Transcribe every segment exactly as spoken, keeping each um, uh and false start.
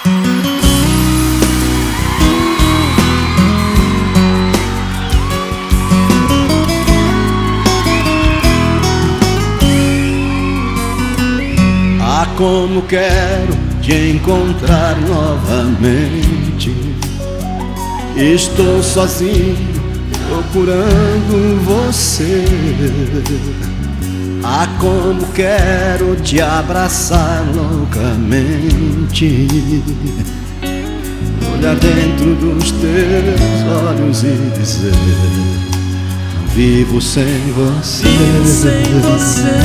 Ah, como quero te encontrar novamente. Estou sozinho procurando você. Ah, como quero te abraçar loucamente, olhar dentro dos teus olhos e dizer: não vivo sem você. Vivo sem você.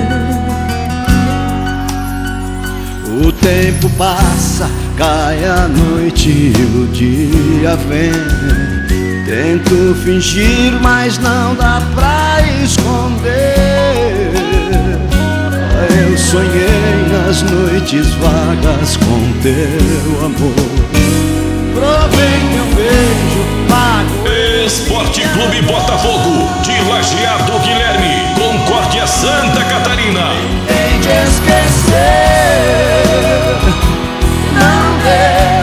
O tempo passa, cai a noite e o dia vem. Tento fingir, mas não dá pra esconder. Eu sonhei nas noites vagas com teu amor. Provei meu beijo, pago. Esporte Clube Botafogo, de Lajeado Guilherme, Concórdia, Santa Catarina. Tentei te esquecer, não deu.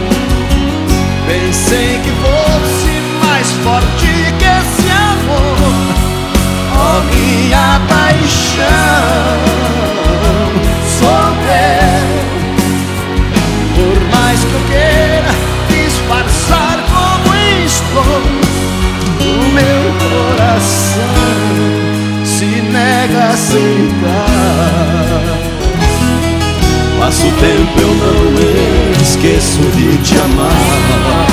Pensei que fosse mais forte que esse amor. Oh, minha paixão, sou teu. Por mais que eu queira disfarçar como estou, o meu coração se nega a aceitar. Passo o tempo, eu não esqueço de te amar.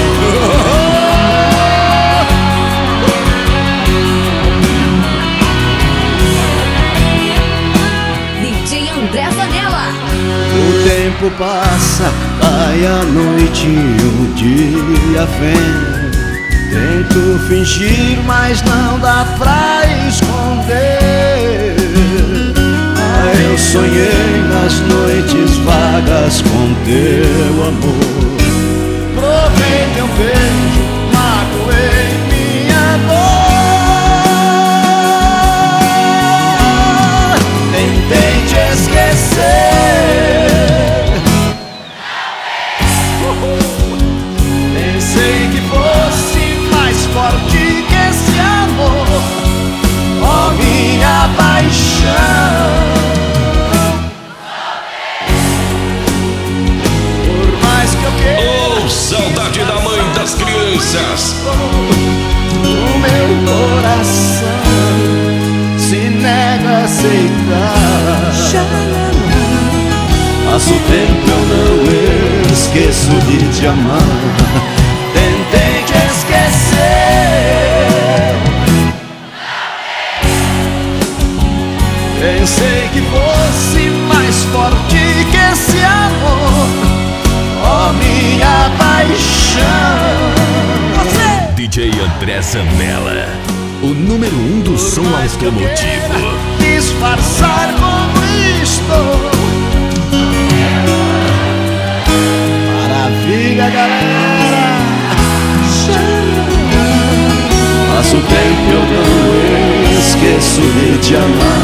D J André Zanella. O tempo passa, cai a noite e o dia vem. Tento fingir, mas não dá pra esconder. Ah, eu sonhei nas noites vagas com teu amor. Provei teu beijo, magoei minha dor. Tentei te esquecer, pensei que fosse mais forte que esse amor. Oh, minha paixão, por mais que eu queira. Oh, saudade da mãe das crianças. O meu coração se nega a aceitar. Passo o tempo, eu não esqueço de te amar. Tentei te esquecer, pensei que fosse mais forte que esse amor. Oh, minha paixão. D J André Zanella, o número um do som automotivo. Disfarçar como estou. Maravilha, galera. Passo o tempo, eu não esqueço de te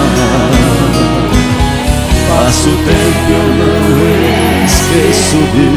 amar. Passo o tempo, eu não esqueço de